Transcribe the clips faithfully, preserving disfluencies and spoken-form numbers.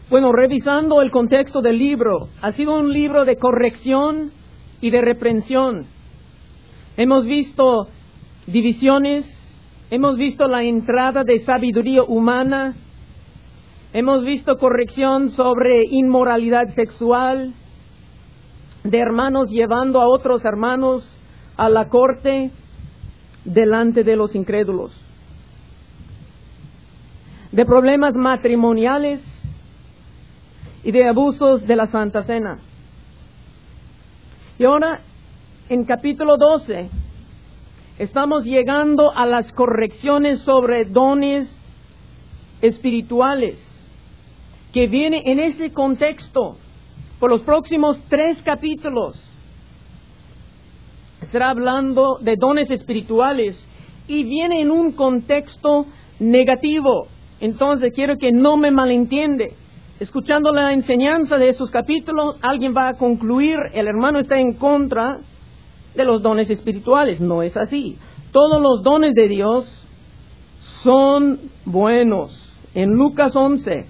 Bueno, revisando el contexto del libro, ha sido un libro de corrección y de reprensión. Hemos visto divisiones, hemos visto la entrada de sabiduría humana, hemos visto corrección sobre inmoralidad sexual, de hermanos llevando a otros hermanos a la corte delante de los incrédulos, de problemas matrimoniales y de abusos de la Santa Cena. Y ahora, en capítulo doce, estamos llegando a las correcciones sobre dones espirituales, que viene en ese contexto. Por los próximos tres capítulos estará hablando de dones espirituales y viene en un contexto negativo. Entonces quiero que no me malentiende. Escuchando la enseñanza de esos capítulos, alguien va a concluir, el hermano está en contra de los dones espirituales. No es así. Todos los dones de Dios son buenos. En Lucas once,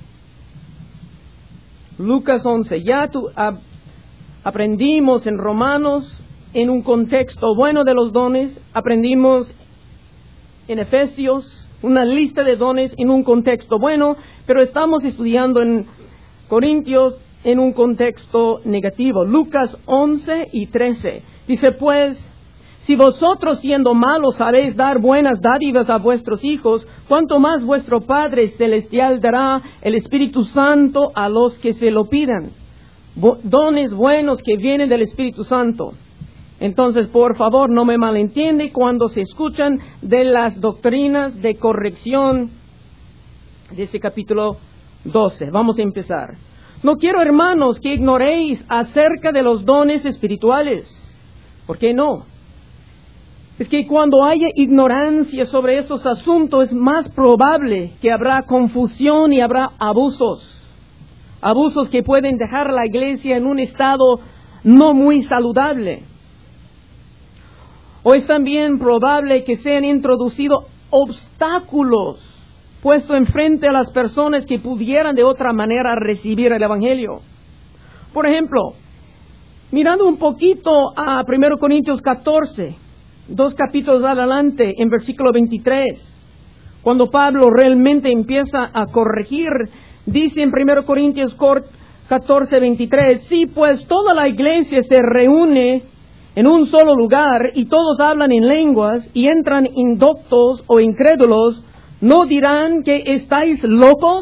Lucas once, ya tu, a, aprendimos en Romanos en un contexto bueno de los dones, aprendimos en Efesios una lista de dones en un contexto bueno, pero estamos estudiando en Corintios en un contexto negativo. Lucas once y trece dice, pues, si vosotros siendo malos sabéis dar buenas dádivas a vuestros hijos, cuánto más vuestro Padre Celestial dará el Espíritu Santo a los que se lo pidan. Bo- dones buenos que vienen del Espíritu Santo. Entonces, por favor, no me malentiende cuando se escuchan de las doctrinas de corrección de este capítulo doce. Vamos a empezar. No quiero, hermanos, que ignoréis acerca de los dones espirituales. ¿Por qué no? Es que cuando haya ignorancia sobre estos asuntos, es más probable que habrá confusión y habrá abusos. Abusos que pueden dejar a la iglesia en un estado no muy saludable. O es también probable que sean introducidos obstáculos puestos enfrente a las personas que pudieran de otra manera recibir el Evangelio. Por ejemplo, mirando un poquito a primero Corintios catorce, dos capítulos adelante, en versículo veintitrés, cuando Pablo realmente empieza a corregir, dice en primero Corintios catorce, veintitrés, si pues toda la iglesia se reúne en un solo lugar y todos hablan en lenguas y entran indoctos o incrédulos, ¿no dirán que estáis locos?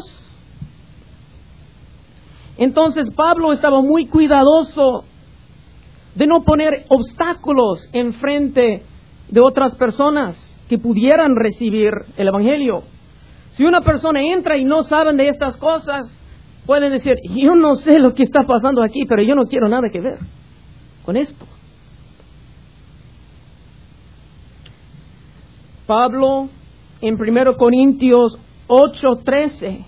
Entonces Pablo estaba muy cuidadoso de no poner obstáculos enfrente de otras personas que pudieran recibir el Evangelio. Si una persona entra y no saben de estas cosas, pueden decir, yo no sé lo que está pasando aquí, pero yo no quiero nada que ver con esto. Pablo, en primero Corintios ocho, trece,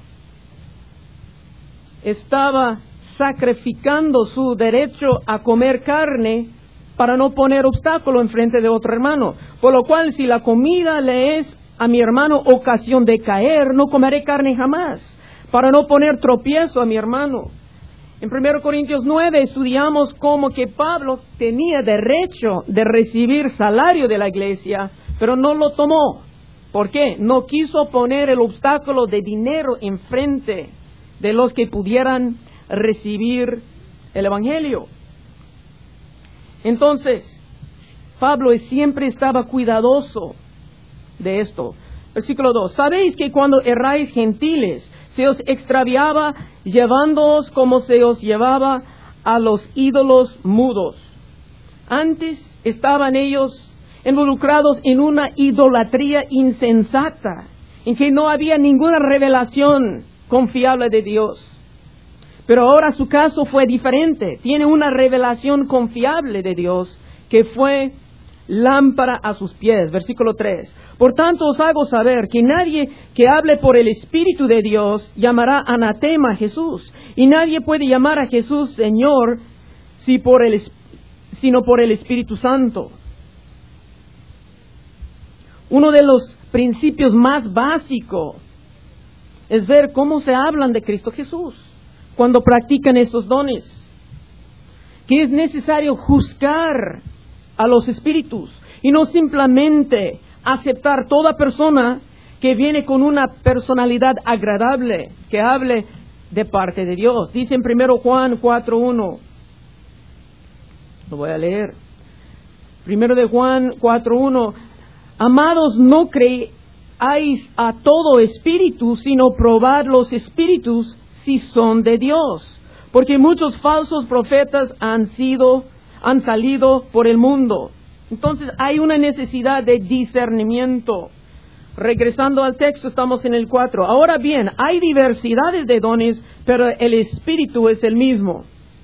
estaba sacrificando su derecho a comer carne para no poner obstáculo enfrente de otro hermano. Por lo cual, si la comida le es a mi hermano ocasión de caer, no comeré carne jamás, para no poner tropiezo a mi hermano. En primero Corintios nueve estudiamos cómo que Pablo tenía derecho de recibir salario de la iglesia, pero no lo tomó. ¿Por qué? No quiso poner el obstáculo de dinero enfrente de los que pudieran recibir el Evangelio. Entonces, Pablo siempre estaba cuidadoso de esto. Versículo dos. Sabéis que cuando erráis gentiles, se os extraviaba llevándoos como se os llevaba a los ídolos mudos. Antes estaban ellos involucrados en una idolatría insensata, en que no había ninguna revelación confiable de Dios. Pero ahora su caso fue diferente. Tiene una revelación confiable de Dios, que fue lámpara a sus pies. Versículo tres. Por tanto os hago saber que nadie que hable por el Espíritu de Dios llamará anatema a Jesús. Y nadie puede llamar a Jesús Señor si por el, sino por el Espíritu Santo. Uno de los principios más básicos es ver cómo se hablan de Cristo Jesús. cuando practican estos dones, que es necesario juzgar a los espíritus y no simplemente aceptar toda persona que viene con una personalidad agradable, que hable de parte de Dios. Dice en primero Juan cuatro uno, lo voy a leer. Primero de Juan cuatro uno, amados, no creáis a todo espíritu, sino probad los espíritus si son de Dios, porque muchos falsos profetas han sido, han salido por el mundo. Entonces hay una necesidad de discernimiento. Regresando al texto, estamos en el cuatro. Ahora bien, hay diversidades de dones, pero el espíritu es el mismo.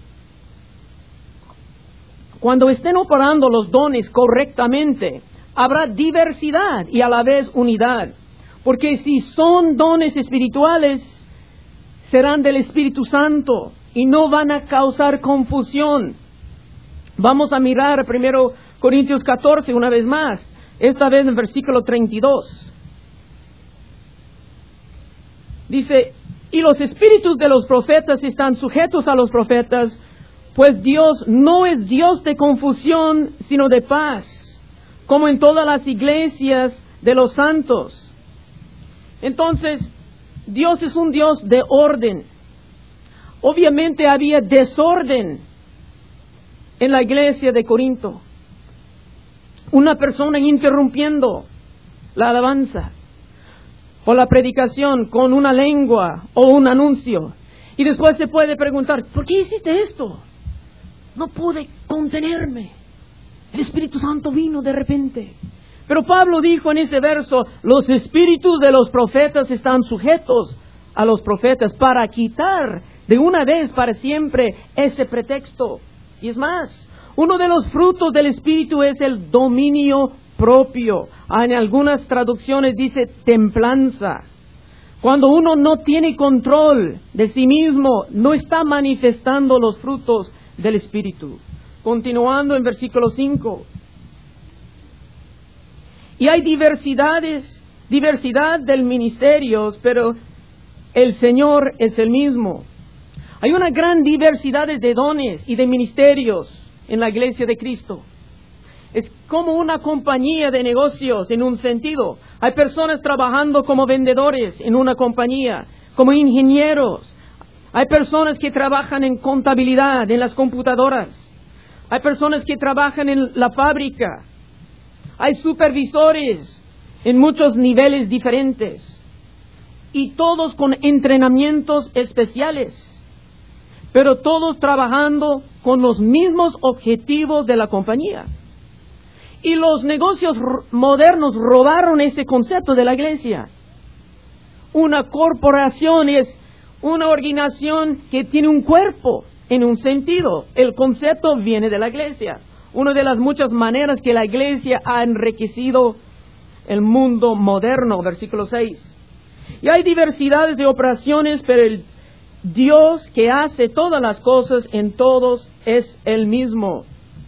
Cuando estén operando los dones correctamente, habrá diversidad y a la vez unidad. Porque si son dones espirituales, serán del Espíritu Santo y no van a causar confusión. Vamos a mirar primero Corintios catorce una vez más, esta vez en versículo treinta y dos. Dice, y los espíritus de los profetas están sujetos a los profetas, pues Dios no es Dios de confusión, sino de paz, como en todas las iglesias de los santos. Entonces, Dios es un Dios de orden. Obviamente había desorden en la iglesia de Corinto. Una persona interrumpiendo la alabanza o la predicación con una lengua o un anuncio. Y después se puede preguntar, ¿por qué hiciste esto? No pude contenerme. El Espíritu Santo vino de repente. Pero Pablo dijo en ese verso, los espíritus de los profetas están sujetos a los profetas para quitar de una vez para siempre ese pretexto. Y es más, uno de los frutos del Espíritu es el dominio propio. En algunas traducciones dice templanza. Cuando uno no tiene control de sí mismo, no está manifestando los frutos del Espíritu. Continuando en versículo cinco. Y hay diversidades, diversidad de ministerios, pero el Señor es el mismo. Hay una gran diversidad de dones y de ministerios en la iglesia de Cristo. Es como una compañía de negocios en un sentido. Hay personas trabajando como vendedores en una compañía, como ingenieros. Hay personas que trabajan en contabilidad, en las computadoras. Hay personas que trabajan en la fábrica. Hay supervisores en muchos niveles diferentes. Y todos con entrenamientos especiales. Pero todos trabajando con los mismos objetivos de la compañía. Y los negocios modernos robaron ese concepto de la iglesia. Una corporación es una organización que tiene un cuerpo en un sentido. El concepto viene de la iglesia. Una de las muchas maneras que la iglesia ha enriquecido el mundo moderno, versículo seis. Y hay diversidades de operaciones, pero el Dios que hace todas las cosas en todos es el mismo.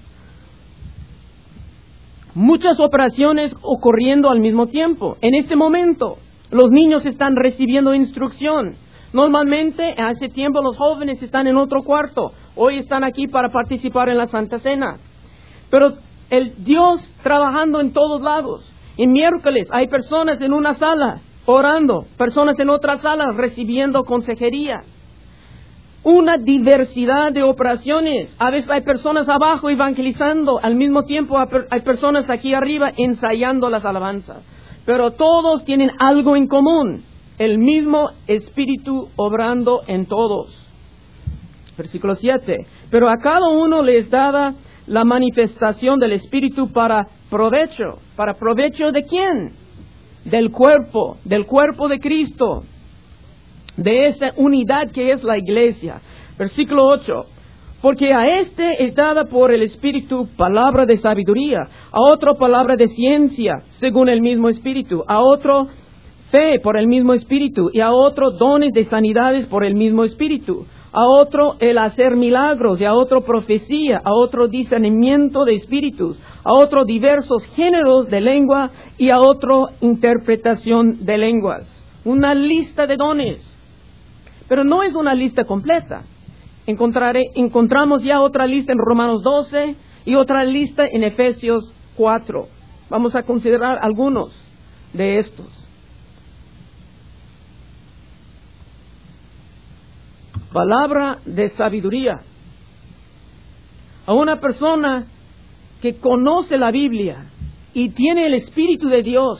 Muchas operaciones ocurriendo al mismo tiempo. En este momento, los niños están recibiendo instrucción. Normalmente, hace tiempo, los jóvenes están en otro cuarto. Hoy están aquí para participar en la Santa Cena. Pero el Dios trabajando en todos lados. En miércoles hay personas en una sala orando, personas en otra sala recibiendo consejería. Una diversidad de operaciones. A veces hay personas abajo evangelizando, al mismo tiempo hay personas aquí arriba ensayando las alabanzas. Pero todos tienen algo en común, el mismo Espíritu obrando en todos. Versículo siete. Pero a cada uno les dada la manifestación del Espíritu para provecho. ¿Para provecho de quién? Del cuerpo, del cuerpo de Cristo. De esa unidad que es la iglesia. Versículo ocho. Porque a este es dada por el Espíritu palabra de sabiduría, a otro palabra de ciencia, según el mismo Espíritu, a otro fe por el mismo Espíritu, y a otro dones de sanidades por el mismo Espíritu, a otro el hacer milagros, y a otro profecía, a otro discernimiento de espíritus, a otro diversos géneros de lengua, y a otro interpretación de lenguas. Una lista de dones. Pero no es una lista completa. Encontraré, encontramos ya otra lista en Romanos doce y otra lista en Efesios cuatro. Vamos a considerar algunos de estos. Palabra de sabiduría. A una persona que conoce la Biblia y tiene el Espíritu de Dios,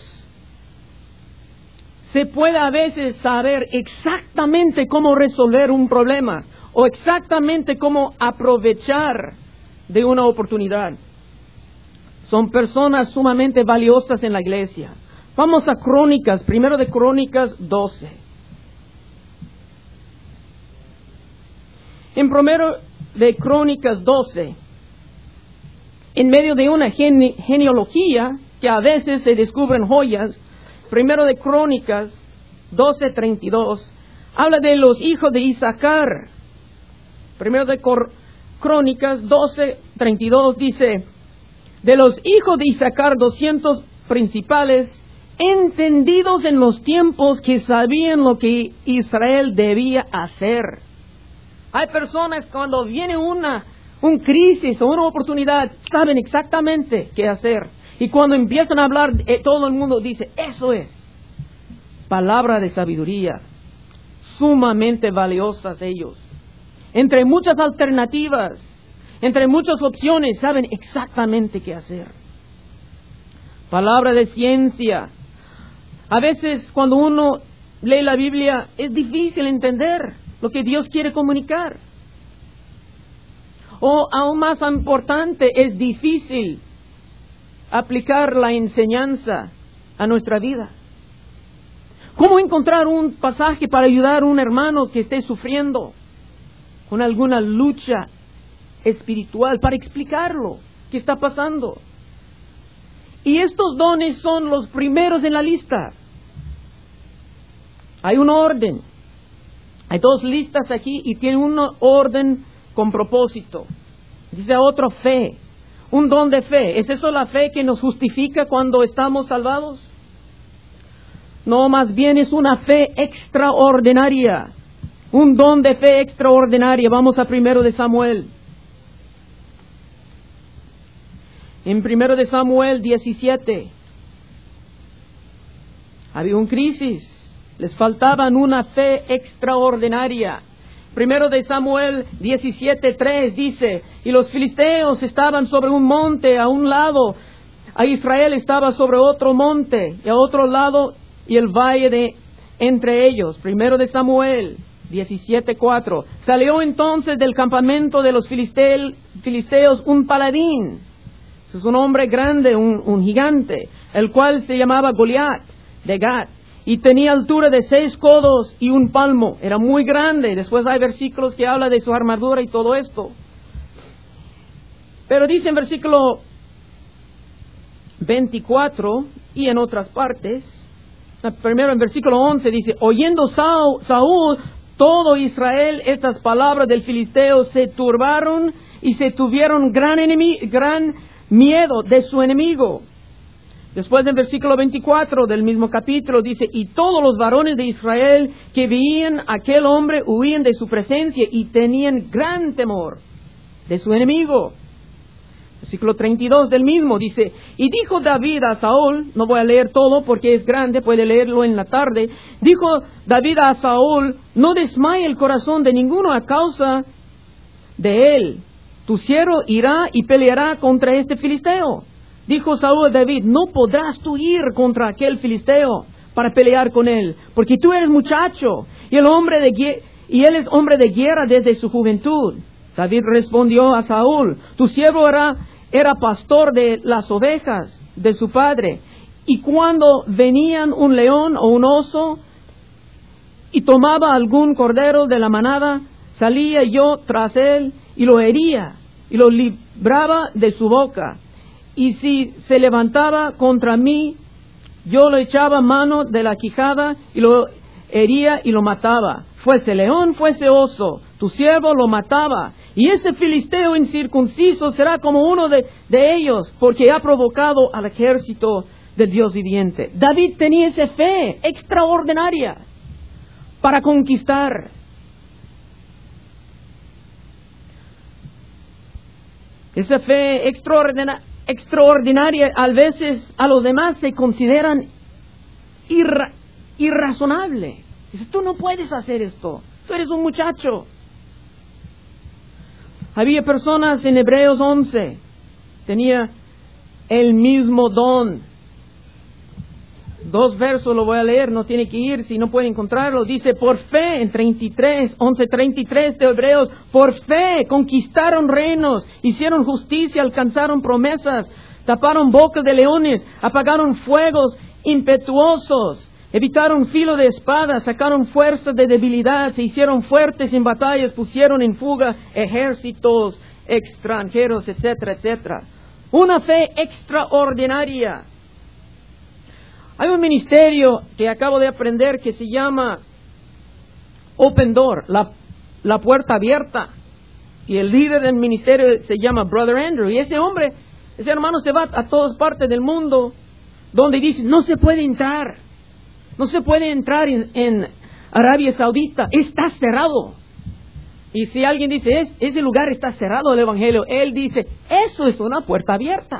se puede a veces saber exactamente cómo resolver un problema o exactamente cómo aprovechar de una oportunidad. Son personas sumamente valiosas en la iglesia. Vamos a Crónicas, primero de Crónicas doce. En primero de Crónicas doce, en medio de una gene- genealogía que a veces se descubren joyas, primero de Crónicas doce treinta y dos, habla de los hijos de Isaacar. Primero de Cor- Crónicas doce treinta y dos dice, de los hijos de Isaacar doscientos principales, entendidos en los tiempos, que sabían lo que Israel debía hacer. Hay personas cuando viene una un crisis o una oportunidad, saben exactamente qué hacer. Y cuando empiezan a hablar, eh, todo el mundo dice, eso es. Palabra de sabiduría, sumamente valiosas ellos. Entre muchas alternativas, entre muchas opciones, saben exactamente qué hacer. Palabra de ciencia. A veces cuando uno lee la Biblia es difícil entender lo que Dios quiere comunicar. O aún más importante, es difícil aplicar la enseñanza a nuestra vida. ¿Cómo encontrar un pasaje para ayudar a un hermano que esté sufriendo con alguna lucha espiritual, para explicarlo qué está pasando? Y estos dones son los primeros en la lista. Hay un orden. Hay dos listas aquí y tiene un orden con propósito. Dice otro, fe. Un don de fe. ¿Es eso la fe que nos justifica cuando estamos salvados? No, más bien es una fe extraordinaria. Un don de fe extraordinaria. Vamos a primero de Samuel. En primero de Samuel diecisiete. Había una crisis. Les faltaban una fe extraordinaria. Primero de Samuel diecisiete tres dice, y los filisteos estaban sobre un monte a un lado, a Israel estaba sobre otro monte, y a otro lado, y el valle de entre ellos. Primero de Samuel diecisiete cuatro. Salió entonces del campamento de los filisteos, filisteos un paladín. Es un hombre grande, un, un gigante, el cual se llamaba Goliat de Gat. Y tenía altura de seis codos y un palmo. Era muy grande. Después hay versículos que hablan de su armadura y todo esto. Pero dice en versículo veinticuatro y en otras partes, primero en versículo once dice, oyendo Saúl, Saúl, todo Israel, estas palabras del filisteo, se turbaron y se tuvieron gran, enemigo, gran miedo de su enemigo. Después del versículo veinticuatro del mismo capítulo dice, y todos los varones de Israel que veían a aquel hombre huían de su presencia y tenían gran temor de su enemigo. Versículo treinta y dos del mismo dice, y dijo David a Saúl, no voy a leer todo porque es grande, puede leerlo en la tarde, dijo David a Saúl, no desmaye el corazón de ninguno a causa de él, tu siervo irá y peleará contra este filisteo. Dijo Saúl a David, no podrás tú ir contra aquel filisteo para pelear con él, porque tú eres muchacho y, el hombre de, y él es hombre de guerra desde su juventud. David respondió a Saúl, tu siervo era, era pastor de las ovejas de su padre, y cuando venían un león o un oso y tomaba algún cordero de la manada, salía yo tras él y lo hería y lo libraba de su boca. Y si se levantaba contra mí, yo le echaba mano de la quijada y lo hería y lo mataba. Fuese león, fuese oso, tu siervo lo mataba. Y ese filisteo incircunciso será como uno de, de ellos, porque ha provocado al ejército del Dios viviente. David tenía esa fe extraordinaria para conquistar. Esa fe extraordinaria, extraordinaria a veces a los demás se consideran irra, irrazonable. Dice, tú no puedes hacer esto, tú eres un muchacho. Había personas en Hebreos once, tenía el mismo don. Dos versos lo voy a leer, no tiene que ir, si no puede encontrarlo. Dice, por fe, en treinta y tres, once treinta y tres de Hebreos, por fe conquistaron reinos, hicieron justicia, alcanzaron promesas, taparon bocas de leones, apagaron fuegos impetuosos, evitaron filo de espada, sacaron fuerza de debilidad, se hicieron fuertes en batallas, pusieron en fuga ejércitos extranjeros, etcétera, etcétera. Una fe extraordinaria. Hay un ministerio que acabo de aprender que se llama Open Door, la, la puerta abierta. Y el líder del ministerio se llama Brother Andrew. Y ese hombre, ese hermano se va a todas partes del mundo donde dice, no se puede entrar. No se puede entrar en, en Arabia Saudita. Está cerrado. Y si alguien dice, es, ese lugar está cerrado al Evangelio, él dice, eso es una puerta abierta.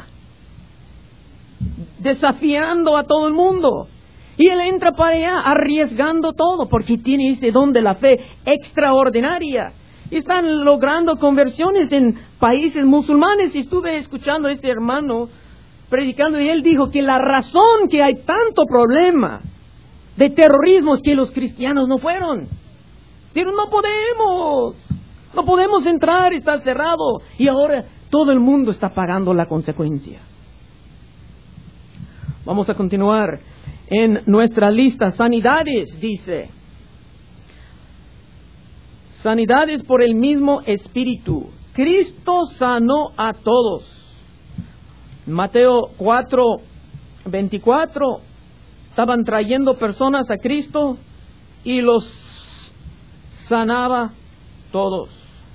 Desafiando a todo el mundo. Y él entra para allá arriesgando todo porque tiene ese don de la fe extraordinaria. Y están logrando conversiones en países musulmanes. Y estuve escuchando a este hermano predicando y él dijo que la razón que hay tanto problema de terrorismo es que los cristianos no fueron. Pero no podemos. No podemos entrar, está cerrado. Y ahora todo el mundo está pagando la consecuencia. Vamos a continuar en nuestra lista. Sanidades, dice. Sanidades por el mismo Espíritu. Cristo sanó a todos. Mateo cuatro, veinticuatro. Estaban trayendo personas a Cristo y los sanaba todos.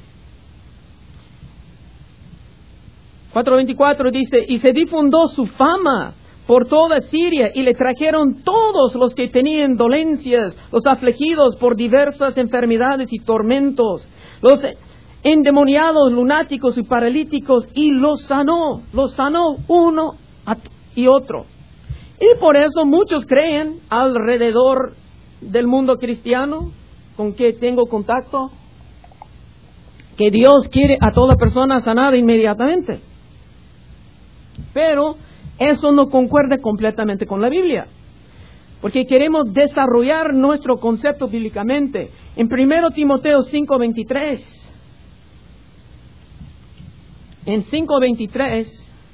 cuatro veinticuatro dice, y se difundió su fama por toda Siria, y le trajeron todos los que tenían dolencias, los afligidos por diversas enfermedades y tormentos, los endemoniados, lunáticos y paralíticos, y los sanó, los sanó uno y otro. Y por eso muchos creen alrededor del mundo cristiano, con que tengo contacto, que Dios quiere a toda persona sanada inmediatamente. Pero eso no concuerda completamente con la Biblia, porque queremos desarrollar nuestro concepto bíblicamente. En primero Timoteo cinco veintitrés, en cinco veintitrés,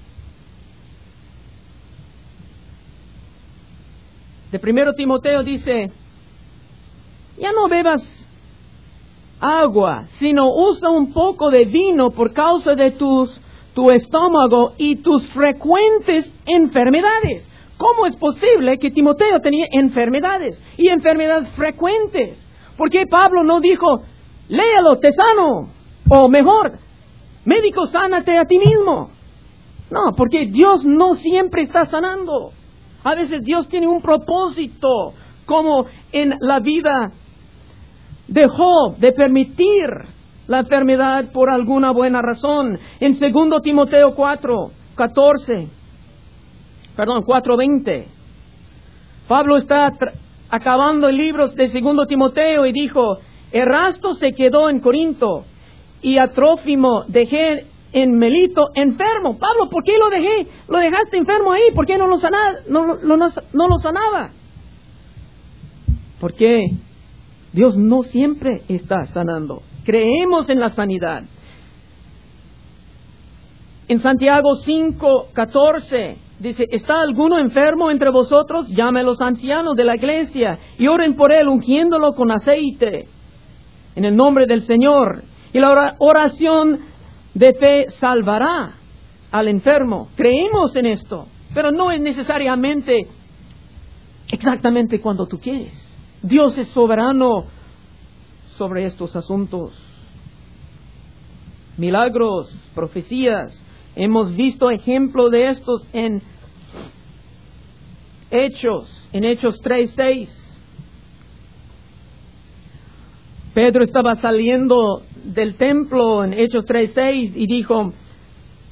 de primero Timoteo dice, ya no bebas agua, sino usa un poco de vino por causa de tus tu estómago y tus frecuentes enfermedades. ¿Cómo es posible que Timoteo tenía enfermedades y enfermedades frecuentes? ¿Por qué Pablo no dijo, léalo, te sano? O mejor, médico, sánate a ti mismo. No, porque Dios no siempre está sanando. A veces Dios tiene un propósito, como en la vida de Job, de permitir la enfermedad por alguna buena razón. En segundo Timoteo cuatro catorce, perdón, cuatro veinte, Pablo está tra- acabando libros de segundo Timoteo y dijo, Erasto se quedó en Corinto y a Trófimo dejé en Melito enfermo. Pablo, ¿por qué lo dejé? Lo dejaste enfermo ahí, ¿por qué no lo sanaba? No, no, no, no lo sanaba. Porque Dios no siempre está sanando. Creemos en la sanidad. En Santiago cinco catorce dice, ¿está alguno enfermo entre vosotros? Llame a los ancianos de la iglesia y oren por él, ungiéndolo con aceite en el nombre del Señor. Y la oración de fe salvará al enfermo. Creemos en esto, pero no es necesariamente exactamente cuando tú quieres. Dios es soberano sobre estos asuntos. Milagros, profecías. Hemos visto ejemplo de estos en Hechos, en Hechos tres seis. Pedro estaba saliendo del templo en Hechos tres seis y dijo,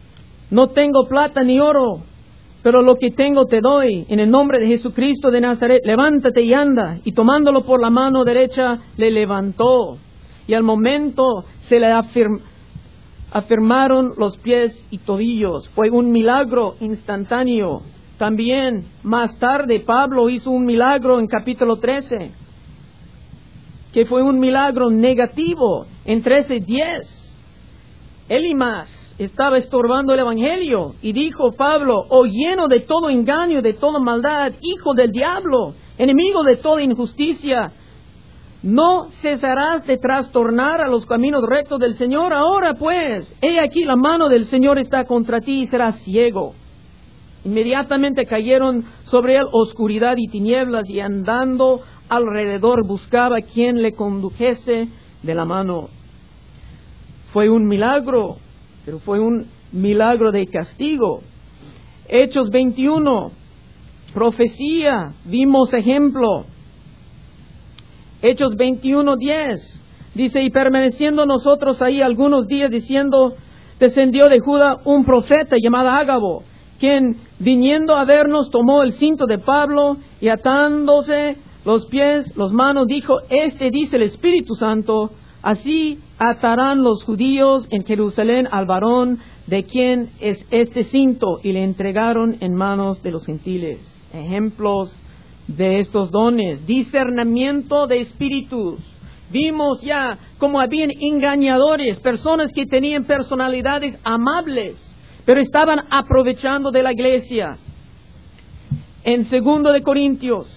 no tengo plata ni oro, pero lo que tengo te doy. En el nombre de Jesucristo de Nazaret, levántate y anda. Y tomándolo por la mano derecha, le levantó. Y al momento se le afirm- afirmaron los pies y tobillos. Fue un milagro instantáneo. También, más tarde, Pablo hizo un milagro en capítulo trece, que fue un milagro negativo en trece diez. Elimas estaba estorbando el evangelio y dijo Pablo: oh lleno de todo engaño, de toda maldad, hijo del diablo, enemigo de toda injusticia, ¿no cesarás de trastornar a los caminos rectos del Señor? Ahora pues, he aquí la mano del Señor está contra ti y serás ciego. Inmediatamente cayeron sobre él oscuridad y tinieblas, y andando alrededor buscaba quien le condujese de la mano. Fue un milagro, pero fue un milagro de castigo. Hechos veintiuno, profecía, vimos ejemplo. Hechos veintiuno diez, dice: y permaneciendo nosotros ahí algunos días, diciendo, descendió de Judá un profeta llamado Ágabo, quien viniendo a vernos tomó el cinto de Pablo y atándose los pies, los manos, dijo: este dice el Espíritu Santo, así atarán los judíos en Jerusalén al varón de quien es este cinto, y le entregaron en manos de los gentiles. Ejemplos de estos dones: discernimiento de espíritus. Vimos ya cómo habían engañadores, personas que tenían personalidades amables, pero estaban aprovechando de la iglesia. En segundo de Corintios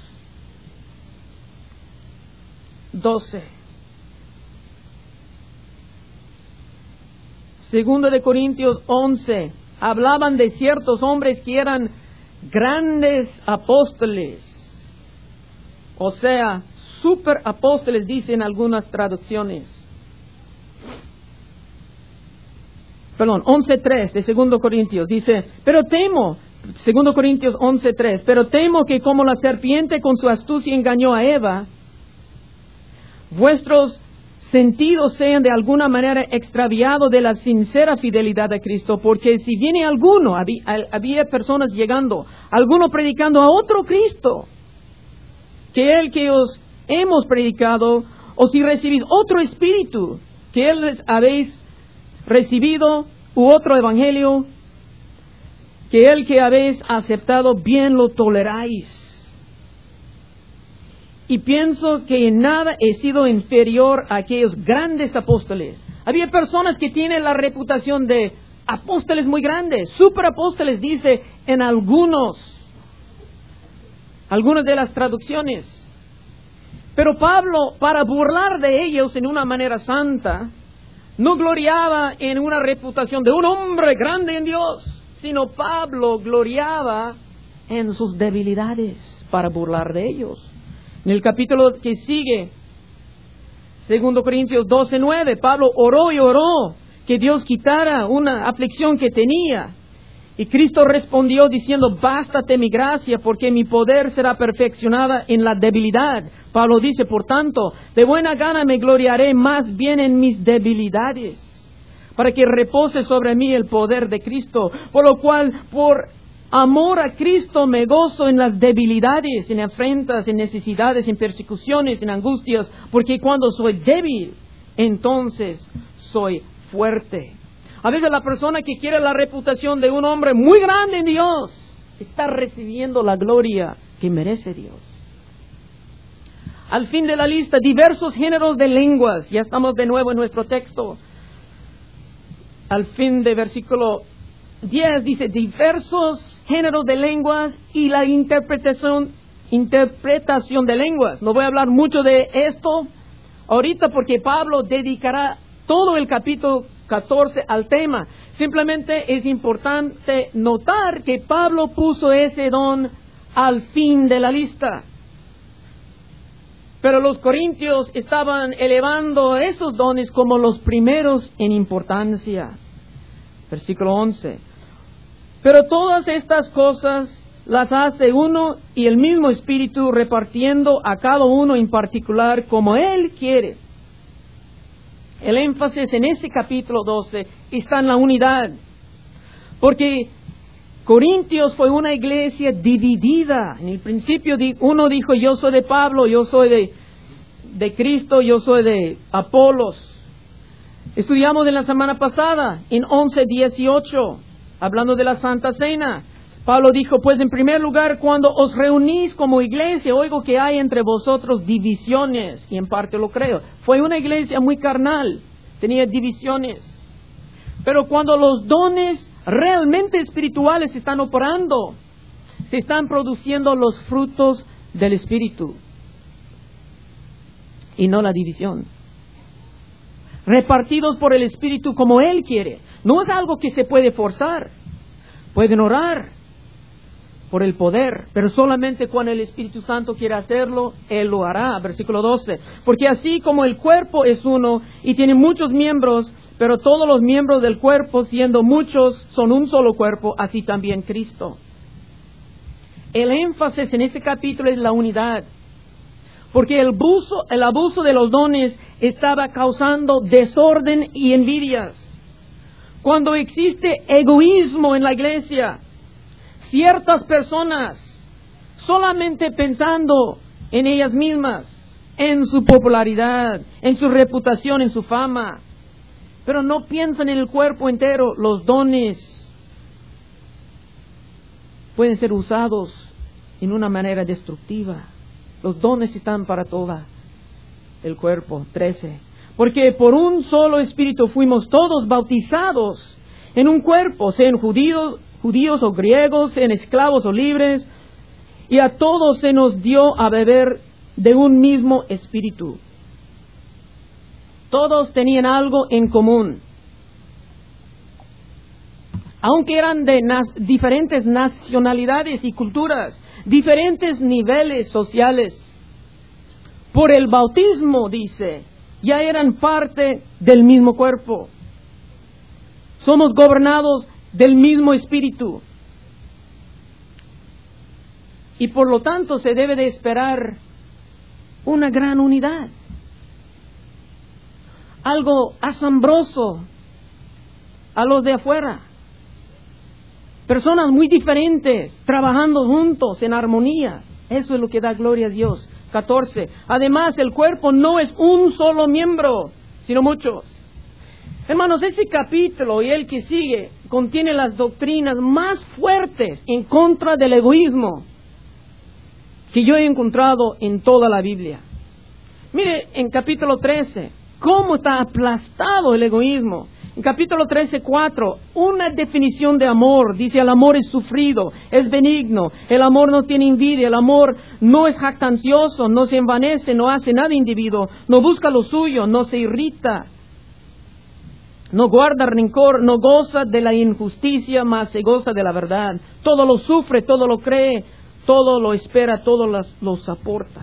doce. Segundo de Corintios once. Hablaban de ciertos hombres que eran grandes apóstoles. O sea, super apóstoles, dicen algunas traducciones. Perdón, once tres de segundo Corintios dice: pero temo, segundo Corintios once tres, pero temo que como la serpiente con su astucia engañó a Eva, vuestros sentidos sean de alguna manera extraviados de la sincera fidelidad a Cristo, porque si viene alguno, había, había personas llegando, alguno predicando a otro Cristo, que el que os hemos predicado, o si recibís otro espíritu, que él les habéis recibido, u otro evangelio, que el que habéis aceptado, bien lo toleráis. Y pienso que en nada he sido inferior a aquellos grandes apóstoles. Había personas que tienen la reputación de apóstoles muy grandes, superapóstoles, dice en algunos, algunas de las traducciones. Pero Pablo, para burlar de ellos en una manera santa, no gloriaba en una reputación de un hombre grande en Dios, sino Pablo gloriaba en sus debilidades para burlar de ellos. En el capítulo que sigue, segundo Corintios doce nueve, Pablo oró y oró que Dios quitara una aflicción que tenía. Y Cristo respondió diciendo: bástate mi gracia, porque mi poder será perfeccionada en la debilidad. Pablo dice: por tanto, de buena gana me gloriaré más bien en mis debilidades, para que repose sobre mí el poder de Cristo. Por lo cual, por amor a Cristo me gozo en las debilidades, en afrentas, en necesidades, en persecuciones, en angustias, porque cuando soy débil, entonces soy fuerte. A veces la persona que quiere la reputación de un hombre muy grande en Dios está recibiendo la gloria que merece Dios. Al fin de la lista, diversos géneros de lenguas. Ya estamos de nuevo en nuestro texto. Al fin de versículo diez dice: diversos géneros de lenguas y la interpretación, interpretación de lenguas. No voy a hablar mucho de esto ahorita porque Pablo dedicará todo el capítulo catorce al tema. Simplemente es importante notar que Pablo puso ese don al fin de la lista. Pero los corintios estaban elevando esos dones como los primeros en importancia. Versículo once. Pero todas estas cosas las hace uno y el mismo Espíritu, repartiendo a cada uno en particular como Él quiere. El énfasis en ese capítulo doce está en la unidad. Porque Corintios fue una iglesia dividida. En el principio uno dijo, yo soy de Pablo, yo soy de, de Cristo, yo soy de Apolos. Estudiamos en la semana pasada, en once dieciocho, hablando de la Santa Cena. Pablo dijo, pues en primer lugar, cuando os reunís como iglesia, oigo que hay entre vosotros divisiones, y en parte lo creo. Fue una iglesia muy carnal, tenía divisiones. Pero cuando los dones realmente espirituales están operando, se están produciendo los frutos del Espíritu, y no la división. Repartidos por el Espíritu como Él quiere. No es algo que se puede forzar. Pueden orar por el poder, pero solamente cuando el Espíritu Santo quiere hacerlo, Él lo hará. Versículo doce. Porque así como el cuerpo es uno y tiene muchos miembros, pero todos los miembros del cuerpo, siendo muchos, son un solo cuerpo, así también Cristo. El énfasis en este capítulo es la unidad. Porque el abuso, el abuso de los dones estaba causando desorden y envidias. Cuando existe egoísmo en la iglesia, ciertas personas solamente pensando en ellas mismas, en su popularidad, en su reputación, en su fama, pero no piensan en el cuerpo entero. Los dones pueden ser usados en una manera destructiva. Los dones están para todo el cuerpo. trece. Porque por un solo Espíritu fuimos todos bautizados en un cuerpo, sean judíos, judíos o griegos, sean esclavos o libres, y a todos se nos dio a beber de un mismo Espíritu. Todos tenían algo en común. Aunque eran de nas- diferentes nacionalidades y culturas, diferentes niveles sociales, por el bautismo, dice, ya eran parte del mismo cuerpo. Somos gobernados del mismo Espíritu. Y por lo tanto se debe de esperar una gran unidad. Algo asombroso a los de afuera. Personas muy diferentes, trabajando juntos en armonía. Eso es lo que da gloria a Dios. catorce. Además, el cuerpo no es un solo miembro, sino muchos. Hermanos, ese capítulo y el que sigue contiene las doctrinas más fuertes en contra del egoísmo que yo he encontrado en toda la Biblia. Mire, en capítulo trece, cómo está aplastado el egoísmo. En capítulo trece, cuatro, una definición de amor. Dice, el amor es sufrido, es benigno, el amor no tiene envidia, el amor no es jactancioso, no se envanece, no hace nada indebido, no busca lo suyo, no se irrita, no guarda rencor, no goza de la injusticia, mas se goza de la verdad. Todo lo sufre, todo lo cree, todo lo espera, todo lo, lo soporta.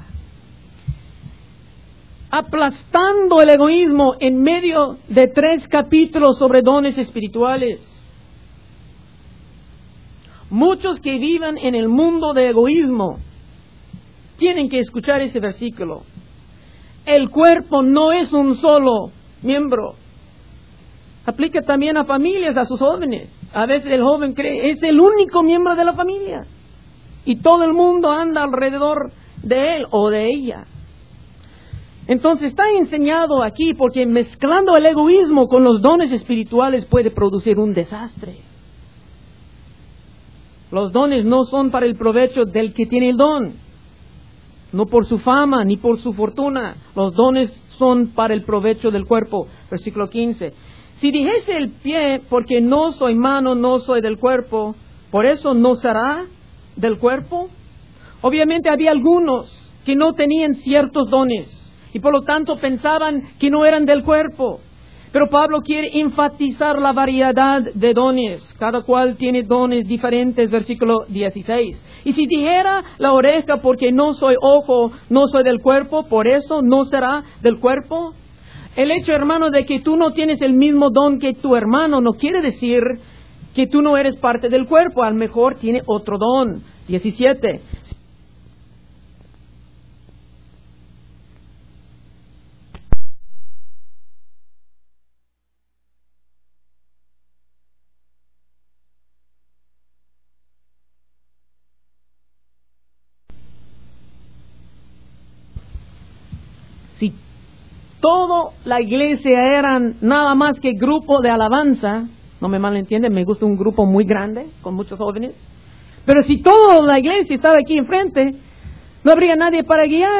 Aplastando el egoísmo en medio de tres capítulos sobre dones espirituales. Muchos que vivan en el mundo de egoísmo tienen que escuchar ese versículo. El cuerpo no es un solo miembro. Aplica también a familias, a sus jóvenes. A veces el joven cree, es el único miembro de la familia. Y todo el mundo anda alrededor de él o de ella. Entonces está enseñado aquí porque mezclando el egoísmo con los dones espirituales puede producir un desastre. Los dones no son para el provecho del que tiene el don, no por su fama ni por su fortuna. Los dones son para el provecho del cuerpo. Versículo quince. Si dijese el pie, porque no soy mano, no soy del cuerpo, ¿por eso no será del cuerpo? Obviamente había algunos que no tenían ciertos dones y por lo tanto pensaban que no eran del cuerpo. Pero Pablo quiere enfatizar la variedad de dones. Cada cual tiene dones diferentes, versículo dieciséis. Y si dijera la oreja, porque no soy ojo, no soy del cuerpo, por eso no será del cuerpo. El hecho, hermano, de que tú no tienes el mismo don que tu hermano no quiere decir que tú no eres parte del cuerpo. A lo mejor tiene otro don. diecisiete. Si toda la iglesia eran nada más que grupo de alabanza, no me malentienden, me gusta un grupo muy grande, con muchos jóvenes, pero si toda la iglesia estaba aquí enfrente, no habría nadie para guiar.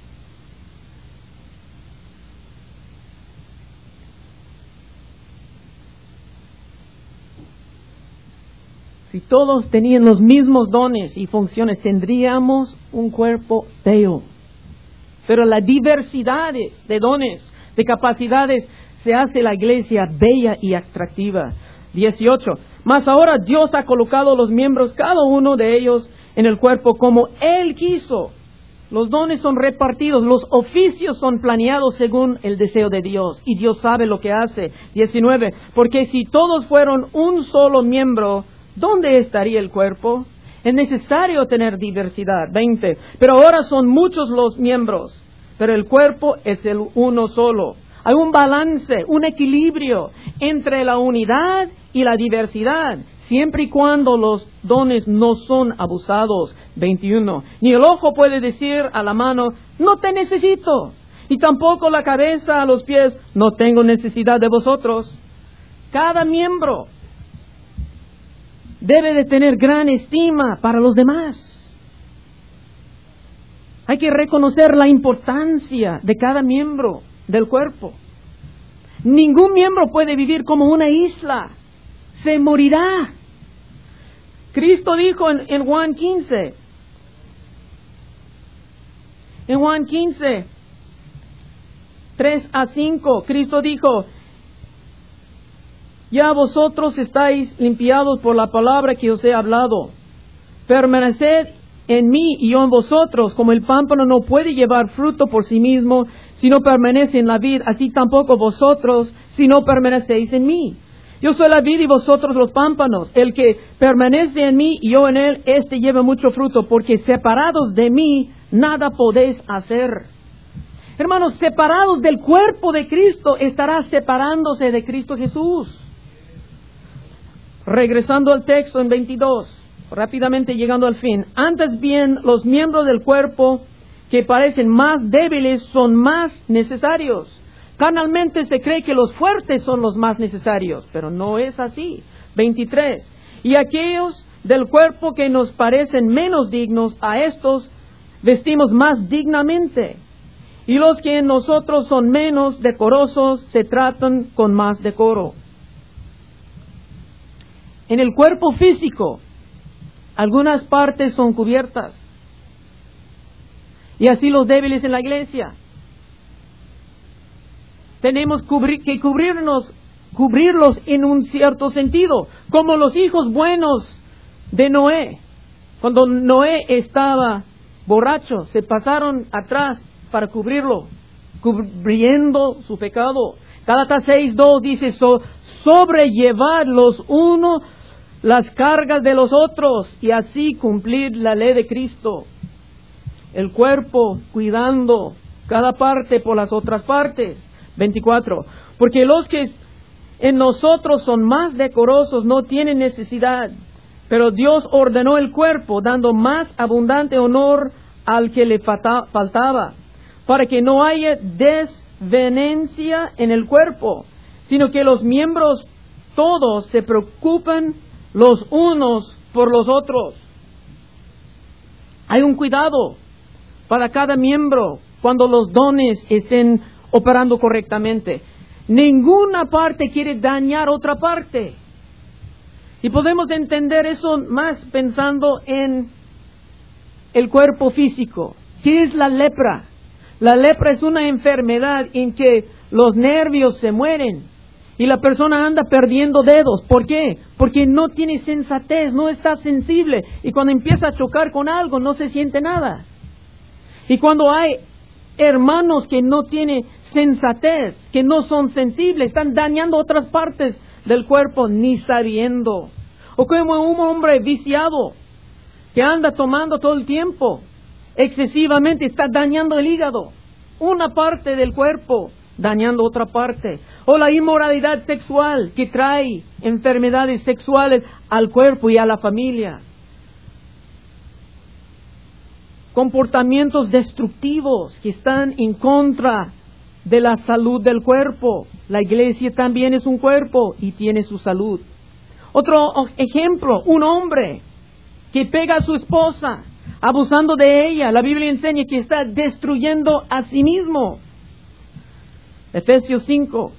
Si todos tenían los mismos dones y funciones, tendríamos un cuerpo feo. Pero la diversidad de dones, de capacidades, se hace la iglesia bella y atractiva. dieciocho. Mas ahora Dios ha colocado los miembros, cada uno de ellos, en el cuerpo como Él quiso. Los dones son repartidos, los oficios son planeados según el deseo de Dios. Y Dios sabe lo que hace. diecinueve. Porque si todos fueron un solo miembro, ¿dónde estaría el cuerpo? Es necesario tener diversidad. veinte. Pero ahora son muchos los miembros, pero el cuerpo es el uno solo. Hay un balance, un equilibrio entre la unidad y la diversidad, siempre y cuando los dones no son abusados. veintiuno. Ni el ojo puede decir a la mano, no te necesito. Y tampoco la cabeza a los pies, no tengo necesidad de vosotros. Cada miembro debe de tener gran estima para los demás. Hay que reconocer la importancia de cada miembro del cuerpo. Ningún miembro puede vivir como una isla. Se morirá. Cristo dijo en, en Juan quince. En Juan quince, tres a cinco, Cristo dijo, ya vosotros estáis limpiados por la palabra que os he hablado. Permaneced en mí y yo en vosotros, como el pámpano no puede llevar fruto por sí mismo, si no permanece en la vid, así tampoco vosotros, si no permanecéis en mí. Yo soy la vid y vosotros los pámpanos. El que permanece en mí y yo en él, éste lleva mucho fruto, porque separados de mí, nada podéis hacer. Hermanos, separados del cuerpo de Cristo, estará separándose de Cristo Jesús. Regresando al texto en veintidós, rápidamente llegando al fin. Antes bien, los miembros del cuerpo que parecen más débiles son más necesarios. Carnalmente se cree que los fuertes son los más necesarios, pero no es así. veintitrés. Y aquellos del cuerpo que nos parecen menos dignos, a estos vestimos más dignamente. Y los que en nosotros son menos decorosos, se tratan con más decoro. En el cuerpo físico, algunas partes son cubiertas. Y así los débiles en la iglesia. Tenemos cubrir, que cubrirnos, cubrirlos en un cierto sentido, como los hijos buenos de Noé. Cuando Noé estaba borracho, se pasaron atrás para cubrirlo, cubriendo su pecado. Gálatas seis dos dice, so, sobrellevad los unos las cargas de los otros y así cumplir la ley de Cristo. El cuerpo cuidando cada parte por las otras partes. veinticuatro. Porque los que en nosotros son más decorosos no tienen necesidad, pero Dios ordenó el cuerpo, dando más abundante honor al que le faltaba, para que no haya desvenencia en el cuerpo, sino que los miembros todos se preocupen los unos por los otros. Hay un cuidado para cada miembro cuando los dones estén operando correctamente. Ninguna parte quiere dañar otra parte. Y podemos entender eso más pensando en el cuerpo físico. ¿Qué es la lepra? La lepra es una enfermedad en que los nervios se mueren y la persona anda perdiendo dedos. ¿Por qué? Porque no tiene sensatez, no está sensible. Y cuando empieza a chocar con algo, no se siente nada. Y cuando hay hermanos que no tienen sensatez, que no son sensibles, están dañando otras partes del cuerpo ni sabiendo. O como un hombre viciado que anda tomando todo el tiempo, excesivamente está dañando el hígado, una parte del cuerpo, dañando otra parte. O la inmoralidad sexual que trae enfermedades sexuales al cuerpo y a la familia. comportamientos destructivos que están en contra de la salud del cuerpo. La iglesia también es un cuerpo y tiene su salud. Otro ejemplo, un hombre que pega a su esposa, abusando de ella. La Biblia enseña que está destruyendo a sí mismo. Efesios cinco.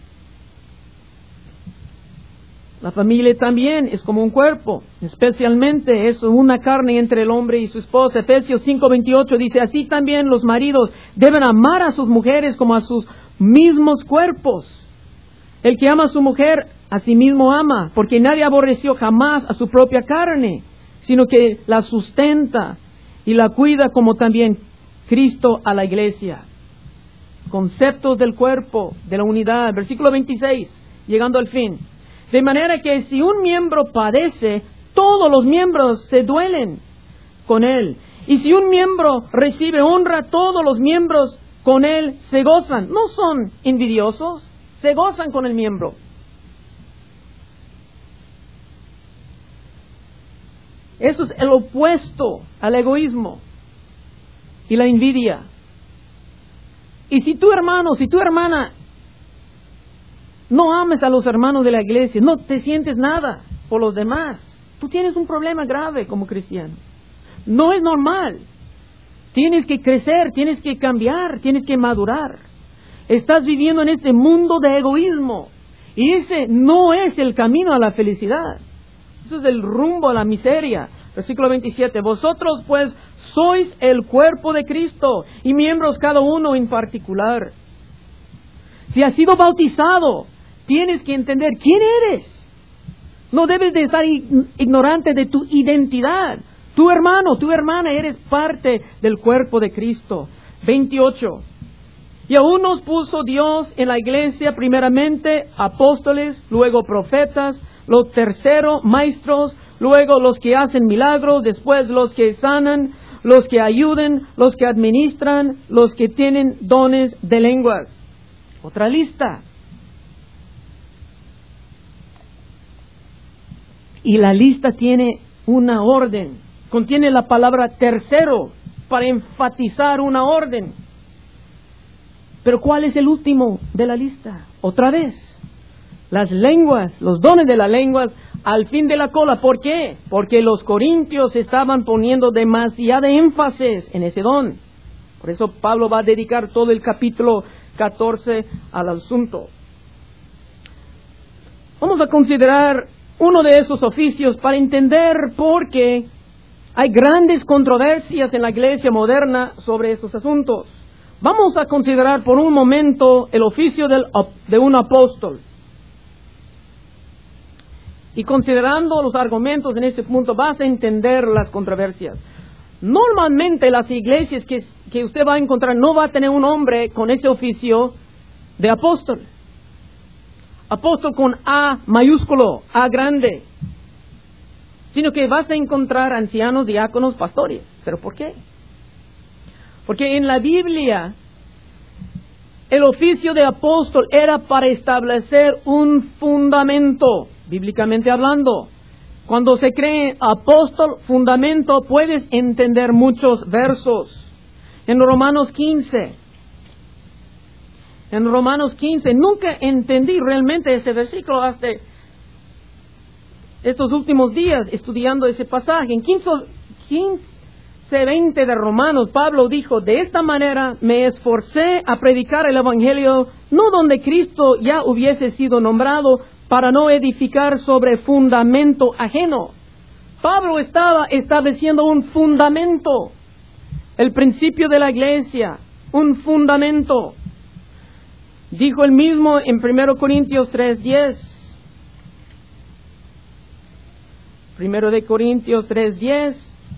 La familia también es como un cuerpo, especialmente es una carne entre el hombre y su esposa. Efesios cinco veintiocho dice, así también los maridos deben amar a sus mujeres como a sus mismos cuerpos. El que ama a su mujer, a sí mismo ama, porque nadie aborreció jamás a su propia carne, sino que la sustenta y la cuida como también Cristo a la iglesia. Conceptos del cuerpo, de la unidad. Versículo veintiséis, llegando al fin. De manera que si un miembro padece, todos los miembros se duelen con él. Y si un miembro recibe honra, todos los miembros con él se gozan. No son envidiosos, se gozan con el miembro. Eso es el opuesto al egoísmo y la envidia. Y si tu hermano, si tu hermana no ames a los hermanos de la iglesia, no te sientes nada por los demás, tú tienes un problema grave como cristiano. No es normal. Tienes que crecer, tienes que cambiar, tienes que madurar. Estás viviendo en este mundo de egoísmo y ese no es el camino a la felicidad. Eso es el rumbo a la miseria. Versículo veintisiete. Vosotros pues sois el cuerpo de Cristo y miembros cada uno en particular. Si has sido bautizado, tienes que entender quién eres. No debes de estar ignorante de tu identidad. Tu hermano, tu hermana, eres parte del cuerpo de Cristo. veintiocho. Y aún nos puso Dios en la iglesia primeramente apóstoles, luego profetas, lo tercero maestros, luego los que hacen milagros, después los que sanan, los que ayudan, los que administran, los que tienen dones de lenguas. Otra lista. Y la lista tiene una orden. Contiene la palabra tercero para enfatizar una orden. Pero ¿cuál es el último de la lista? Otra vez. Las lenguas, los dones de las lenguas al fin de la cola. ¿Por qué? Porque los corintios estaban poniendo demasiada énfasis en ese don. Por eso Pablo va a dedicar todo el capítulo catorce al asunto. Vamos a considerar uno de esos oficios para entender por qué hay grandes controversias en la iglesia moderna sobre estos asuntos. Vamos a considerar por un momento el oficio del, de un apóstol. Y considerando los argumentos en este punto, vas a entender las controversias. Normalmente las iglesias que, que usted va a encontrar no va a tener un hombre con ese oficio de apóstol. Apóstol con A mayúsculo, A grande. Sino que vas a encontrar ancianos, diáconos, pastores. ¿Pero por qué? Porque en la Biblia el oficio de apóstol era para establecer un fundamento, bíblicamente hablando. Cuando se cree apóstol, fundamento, puedes entender muchos versos. En Romanos quince, en Romanos quince, nunca entendí realmente ese versículo hasta estos últimos días estudiando ese pasaje. En quince veinte de Romanos, Pablo dijo, de esta manera me esforcé a predicar el evangelio, no donde Cristo ya hubiese sido nombrado, para no edificar sobre fundamento ajeno. Pablo estaba estableciendo un fundamento, el principio de la iglesia, un fundamento. Dijo él mismo en primero Corintios tres diez. primero de Corintios tres diez.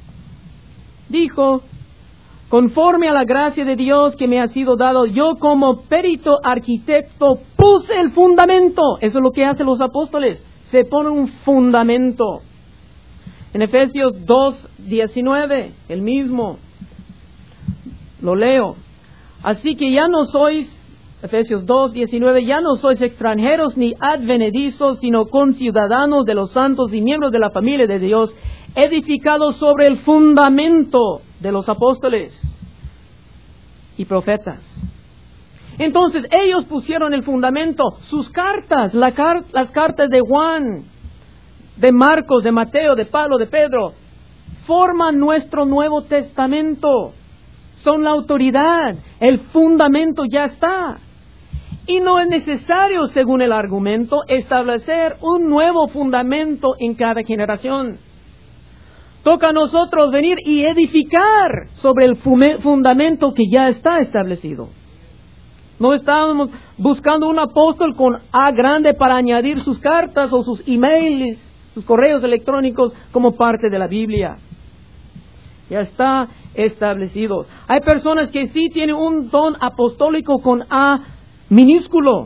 Dijo, conforme a la gracia de Dios que me ha sido dado, yo como perito arquitecto puse el fundamento. Eso es lo que hacen los apóstoles. Se pone un fundamento. En Efesios dos diecinueve, el mismo. Lo leo. Así que ya no sois, Efesios dos diecinueve, ya no sois extranjeros ni advenedizos, sino conciudadanos de los santos y miembros de la familia de Dios, edificado sobre el fundamento de los apóstoles y profetas. Entonces ellos pusieron el fundamento, sus cartas, la car- las cartas de Juan, de Marcos, de Mateo, de Pablo, de Pedro, forman nuestro Nuevo Testamento. Son la autoridad, el fundamento ya está. Y no es necesario, según el argumento, establecer un nuevo fundamento en cada generación. Toca a nosotros venir y edificar sobre el fundamento que ya está establecido. No estábamos buscando un apóstol con A grande para añadir sus cartas o sus emails, sus correos electrónicos como parte de la Biblia. Ya está establecido. Hay personas que sí tienen un don apostólico con A minúsculo,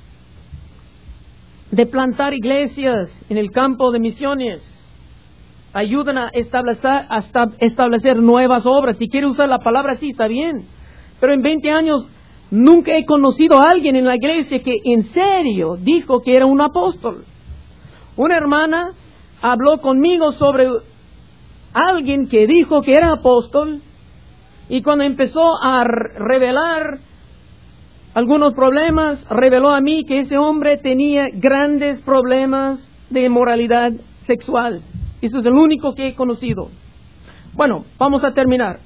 de plantar iglesias en el campo de misiones. Ayudan a establecer, a establecer nuevas obras. Si quiere usar la palabra así, está bien. Pero en veinte años nunca he conocido a alguien en la iglesia que en serio dijo que era un apóstol. Una hermana habló conmigo sobre alguien que dijo que era apóstol, y cuando empezó a revelar algunos problemas, reveló a mí que ese hombre tenía grandes problemas de inmoralidad sexual. Eso es el único que he conocido. Bueno, vamos a terminar.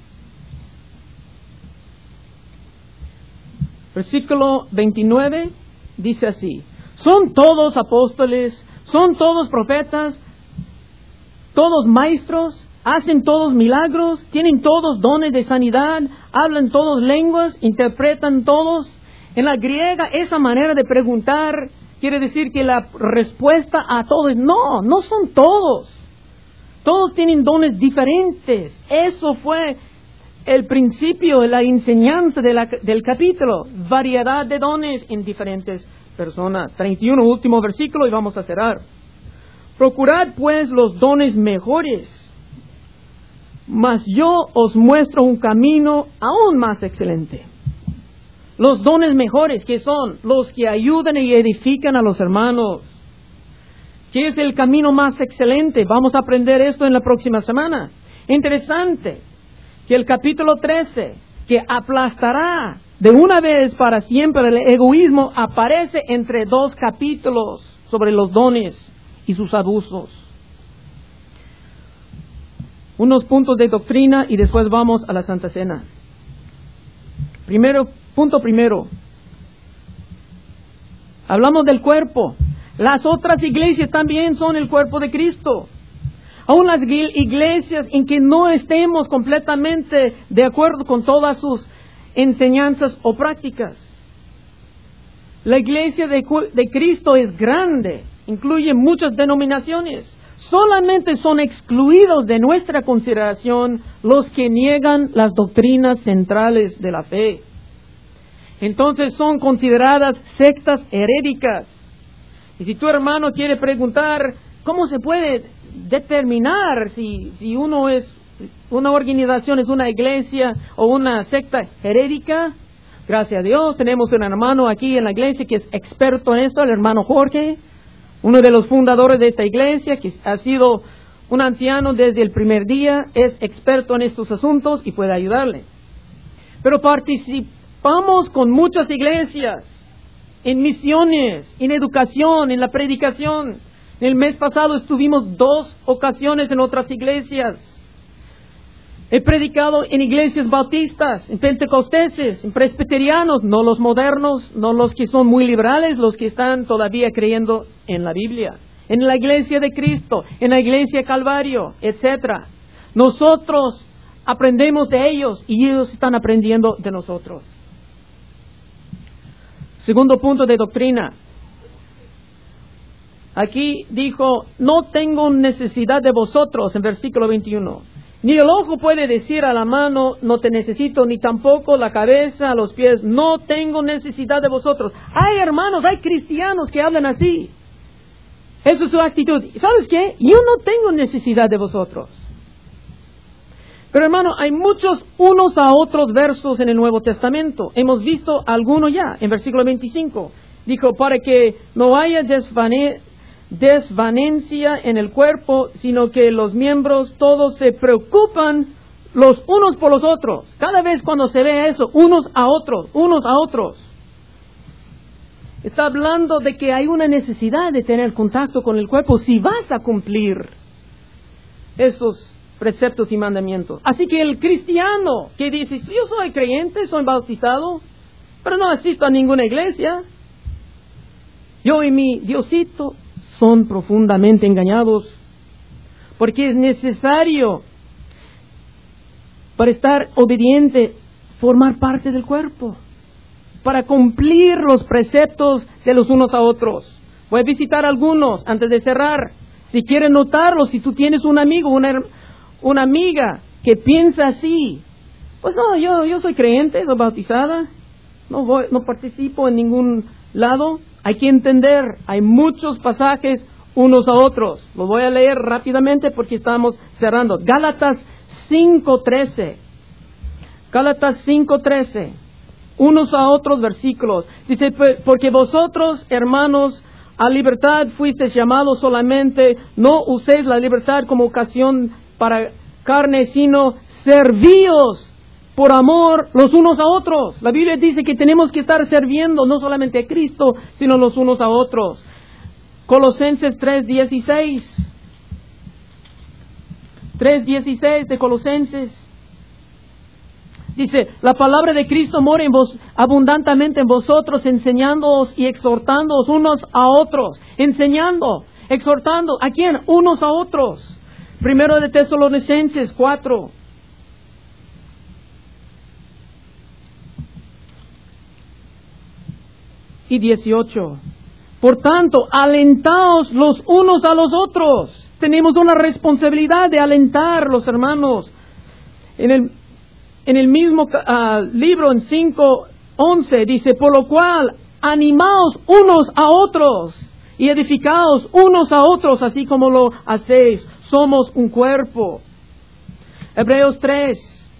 Versículo veintinueve dice así: ¿son todos apóstoles? ¿Son todos profetas? ¿Todos maestros? ¿Hacen todos milagros? ¿Tienen todos dones de sanidad? ¿Hablan todos lenguas? ¿Interpretan todos? En la griega, esa manera de preguntar quiere decir que la respuesta a todos es no, no son todos. Todos tienen dones diferentes. Eso fue el principio, la enseñanza de la, del capítulo. Variedad de dones en diferentes personas. treinta y uno, último versículo, y vamos a cerrar. Procurad pues los dones mejores, mas yo os muestro un camino aún más excelente. Los dones mejores, que son los que ayudan y edifican a los hermanos. ¿Qué es el camino más excelente? Vamos a aprender esto en la próxima semana. Interesante que el capítulo trece, que aplastará de una vez para siempre el egoísmo, aparece entre dos capítulos sobre los dones y sus abusos. Unos puntos de doctrina y después vamos a la Santa Cena. Primero, punto primero. Hablamos del cuerpo. Las otras iglesias también son el cuerpo de Cristo. Aún las iglesias en que no estemos completamente de acuerdo con todas sus enseñanzas o prácticas. La iglesia de, de Cristo es grande, incluye muchas denominaciones. Solamente son excluidos de nuestra consideración los que niegan las doctrinas centrales de la fe. Entonces son consideradas sectas heréticas. Y si tu hermano quiere preguntar cómo se puede determinar si, si uno es una organización, es una iglesia o una secta herética, gracias a Dios tenemos un hermano aquí en la iglesia que es experto en esto, el hermano Jorge, uno de los fundadores de esta iglesia, que ha sido un anciano desde el primer día, es experto en estos asuntos y puede ayudarle. Pero participamos con muchas iglesias en misiones, en educación, en la predicación. El mes pasado estuvimos dos ocasiones en otras iglesias. He predicado en iglesias bautistas, en pentecosteses, en presbiterianos, no los modernos, no los que son muy liberales, los que están todavía creyendo en la Biblia. En la iglesia de Cristo, en la iglesia Calvario, etcétera. Nosotros aprendemos de ellos y ellos están aprendiendo de nosotros. Segundo punto de doctrina. Aquí dijo, no tengo necesidad de vosotros, en versículo veintiuno. Ni el ojo puede decir a la mano, no te necesito, ni tampoco la cabeza a los pies, no tengo necesidad de vosotros. Hay hermanos, hay cristianos que hablan así. Esa es su actitud. ¿Sabes qué? Yo no tengo necesidad de vosotros. Pero hermano, hay muchos unos a otros versos en el Nuevo Testamento. Hemos visto alguno ya, en versículo veinticinco. Dijo, para que no haya desvane, desvanencia en el cuerpo, sino que los miembros todos se preocupan los unos por los otros. Cada vez cuando se ve eso, unos a otros, unos a otros. Está hablando de que hay una necesidad de tener contacto con el cuerpo si vas a cumplir esos preceptos y mandamientos. Así que el cristiano que dice, yo soy creyente, soy bautizado, pero no asisto a ninguna iglesia, yo y mi Diosito, son profundamente engañados, porque es necesario para estar obediente formar parte del cuerpo, para cumplir los preceptos de los unos a otros. Voy a visitar algunos antes de cerrar. Si quieren notarlos, si tú tienes un amigo, una, una amiga que piensa así, pues no, yo, yo soy creyente, soy bautizada, no voy, no participo en ningún lado. Hay que entender, hay muchos pasajes unos a otros. Los voy a leer rápidamente porque estamos cerrando. Gálatas cinco trece. Gálatas cinco trece. Unos a otros versículos. Dice, porque vosotros, hermanos, a libertad fuisteis llamados solamente, no uséis la libertad como ocasión para carne, sino servíos por amor los unos a otros. La Biblia dice que tenemos que estar sirviendo no solamente a Cristo, sino los unos a otros. Colosenses tres dieciséis. tres dieciséis de Colosenses. Dice, la palabra de Cristo mora en vos, abundantemente en vosotros, enseñándoos y exhortándoos unos a otros. Enseñando, exhortando. ¿A quién? Unos a otros. Primero de Tesalonicenses cuatro. Y dieciocho. Por tanto, alentaos los unos a los otros. Tenemos una responsabilidad de alentar los hermanos. En el, en el mismo uh, libro, en cinco once, dice, por lo cual, animaos unos a otros y edificaos unos a otros, así como lo hacéis. Somos un cuerpo. Hebreos tres.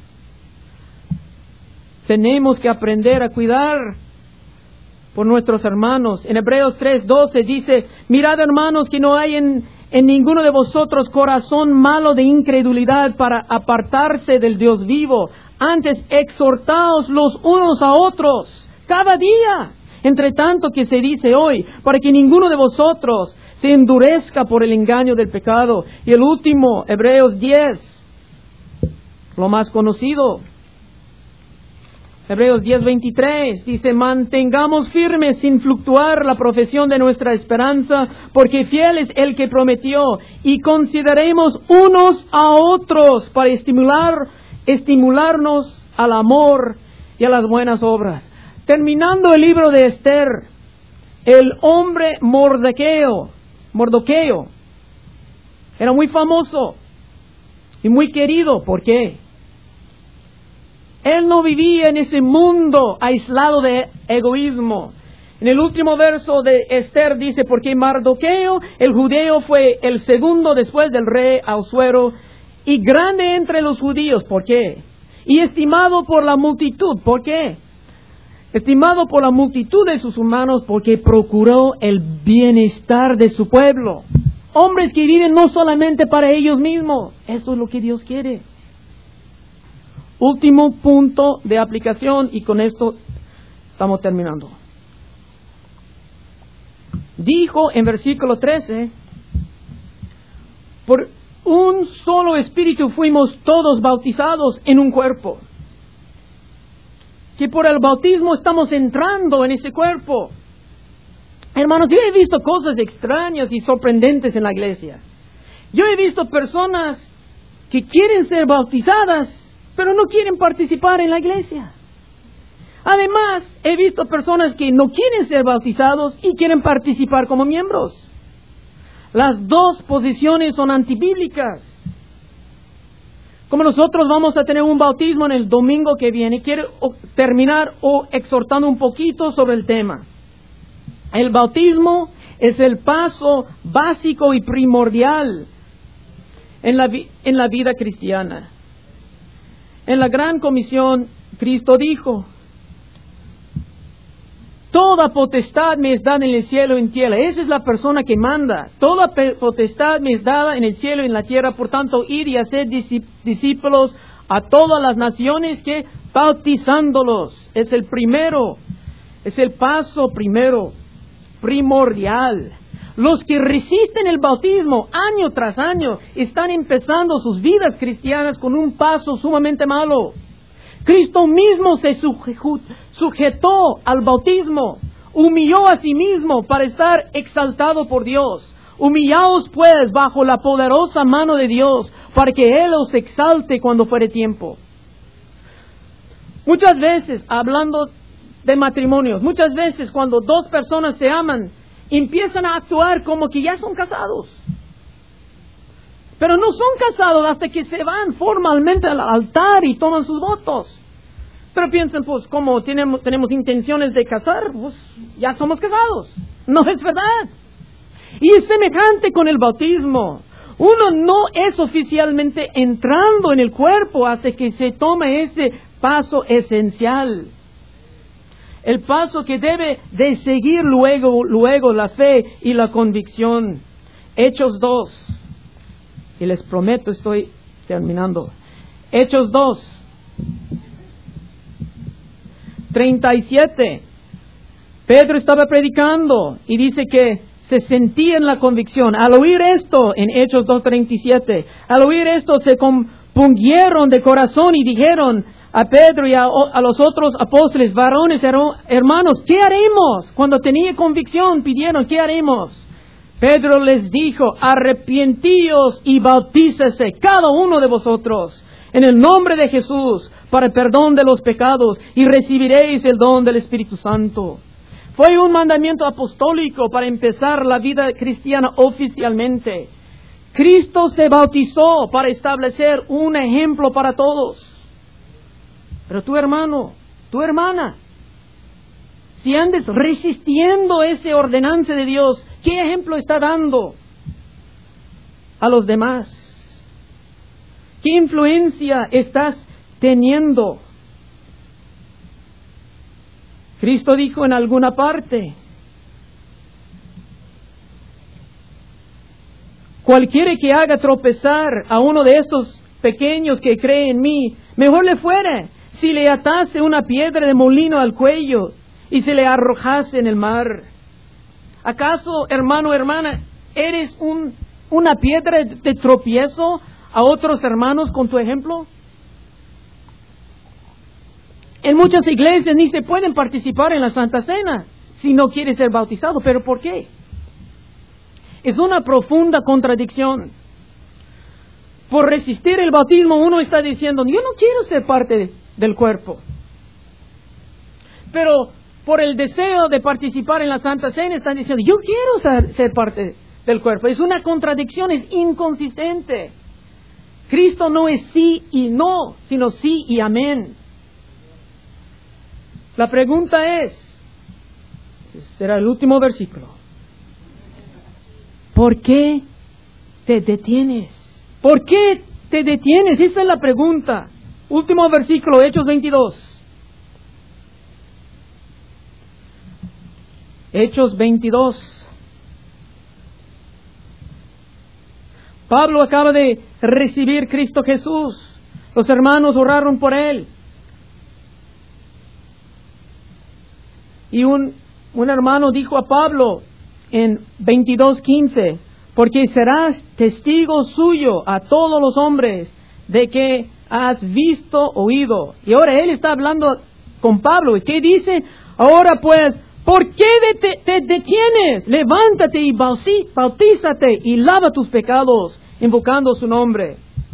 Tenemos que aprender a cuidar por nuestros hermanos. En Hebreos tres doce dice, mirad hermanos que no hay en, en ninguno de vosotros corazón malo de incredulidad para apartarse del Dios vivo. Antes exhortaos los unos a otros cada día, entre tanto que se dice hoy, para que ninguno de vosotros se endurezca por el engaño del pecado. Y el último, Hebreos diez, lo más conocido. Hebreos diez veintitrés dice, mantengamos firmes sin fluctuar la profesión de nuestra esperanza, porque fiel es el que prometió, y consideremos unos a otros para estimular, estimularnos al amor y a las buenas obras. Terminando el libro de Esther, el hombre Mordequeo, Mordoqueo, era muy famoso y muy querido. ¿Por qué? Él no vivía en ese mundo aislado de egoísmo. En el último verso de Esther dice, porque Mardoqueo, el judeo, fue el segundo después del rey Ahasuero, y grande entre los judíos. ¿Por qué? Y estimado por la multitud. ¿Por qué? Estimado por la multitud de sus humanos, porque procuró el bienestar de su pueblo. Hombres que viven no solamente para ellos mismos. Eso es lo que Dios quiere. Último punto de aplicación, y con esto estamos terminando. Dijo en versículo trece, por un solo espíritu fuimos todos bautizados en un cuerpo. Que por el bautismo estamos entrando en ese cuerpo. Hermanos, yo he visto cosas extrañas y sorprendentes en la iglesia. Yo he visto personas que quieren ser bautizadas, pero no quieren participar en la iglesia. Además, he visto personas que no quieren ser bautizados y quieren participar como miembros. Las dos posiciones son antibíblicas. Como nosotros vamos a tener un bautismo en el domingo que viene, quiero terminar o exhortando un poquito sobre el tema. El bautismo es el paso básico y primordial en la, vi- en la vida cristiana. En la Gran Comisión, Cristo dijo, Toda potestad me es dada en el cielo y en tierra. Esa es la persona que manda. Toda potestad me es dada en el cielo y en la tierra. Por tanto, ir y hacer discípulos a todas las naciones, que bautizándolos. Es el primero. Es el paso primero, primordial. Los que resisten el bautismo año tras año están empezando sus vidas cristianas con un paso sumamente malo. Cristo mismo se sujetó al bautismo, humilló a sí mismo para estar exaltado por Dios. Humillaos pues bajo la poderosa mano de Dios, para que Él os exalte cuando fuere tiempo. Muchas veces, hablando de matrimonios, muchas veces cuando dos personas se aman, empiezan a actuar como que ya son casados. Pero no son casados hasta que se van formalmente al altar y toman sus votos. Pero piensan, pues, como tenemos, tenemos intenciones de casar, pues ya somos casados. No es verdad. Y es semejante con el bautismo. Uno no es oficialmente entrando en el cuerpo hasta que se toma ese paso esencial. El paso que debe de seguir luego, luego la fe y la convicción. Hechos dos. Y les prometo, estoy terminando. Hechos dos. treinta y siete. Pedro estaba predicando y dice que se sentía en la convicción. Al oír esto, en Hechos dos treinta y siete, al oír esto se compungieron de corazón y dijeron a Pedro y a, a los otros apóstoles, varones, hermanos, ¿qué haremos? Cuando tenía convicción, pidieron, ¿qué haremos? Pedro les dijo, arrepentíos y bautícese cada uno de vosotros en el nombre de Jesús para el perdón de los pecados y recibiréis el don del Espíritu Santo. Fue un mandamiento apostólico para empezar la vida cristiana oficialmente. Cristo se bautizó para establecer un ejemplo para todos. Pero tu hermano, tu hermana, si andes resistiendo esa ordenanza de Dios, ¿qué ejemplo está dando a los demás? ¿Qué influencia estás teniendo? Cristo dijo en alguna parte, cualquiera que haga tropezar a uno de estos pequeños que cree en mí, mejor le fuera si le atase una piedra de molino al cuello y se le arrojase en el mar. ¿Acaso, hermano o hermana, eres un, una piedra de tropiezo a otros hermanos con tu ejemplo? En muchas iglesias ni se pueden participar en la Santa Cena si no quiere ser bautizado. ¿Pero por qué? Es una profunda contradicción. Por resistir el bautismo uno está diciendo, yo no quiero ser parte del cuerpo. Pero por el deseo de participar en la Santa Cena están diciendo, yo quiero ser, ser parte del cuerpo. Es una contradicción, es inconsistente. Cristo no es sí y no, sino sí y amén. La pregunta es, será el último versículo, ¿por qué te detienes? ¿Por qué te detienes? Esa es la pregunta. Último versículo, Hechos veintidós. Hechos veintidós. Pablo acaba de recibir Cristo Jesús. Los hermanos oraron por él. Y un, un hermano dijo a Pablo en veintidós quince, porque serás testigo suyo a todos los hombres de que has visto, oído. Y ahora él está hablando con Pablo. ¿Y qué dice? Ahora pues, ¿por qué te, te detienes? Levántate y bautízate y lava tus pecados, invocando su nombre.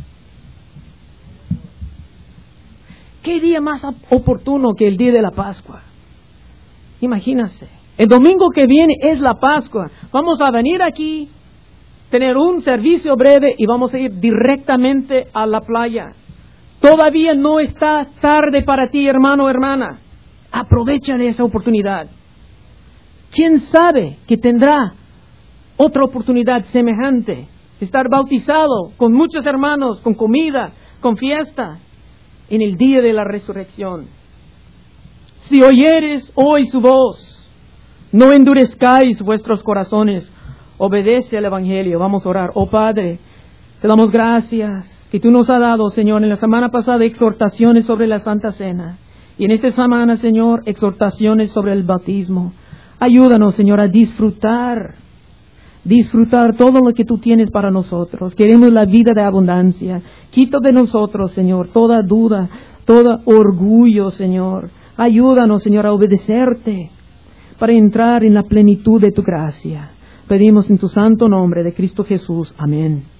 ¿Qué día más oportuno que el día de la Pascua? Imagínense, el domingo que viene es la Pascua. Vamos a venir aquí, tener un servicio breve y vamos a ir directamente a la playa. Todavía no está tarde para ti, hermano o hermana. Aprovecha de esa oportunidad. ¿Quién sabe que tendrá otra oportunidad semejante? Estar bautizado con muchos hermanos, con comida, con fiesta, en el día de la resurrección. Si oyeres hoy su voz, No endurezcáis vuestros corazones. Obedece al Evangelio. Vamos a orar. Oh Padre, te damos gracias que tú nos has dado, Señor, en la semana pasada exhortaciones sobre la Santa Cena. Y en esta semana, Señor, exhortaciones sobre el bautismo. Ayúdanos, Señor, a disfrutar, disfrutar todo lo que tú tienes para nosotros. Queremos la vida de abundancia. Quita de nosotros, Señor, toda duda, todo orgullo, Señor. Ayúdanos, Señor, a obedecerte para entrar en la plenitud de tu gracia. Pedimos en tu santo nombre de Cristo Jesús. Amén.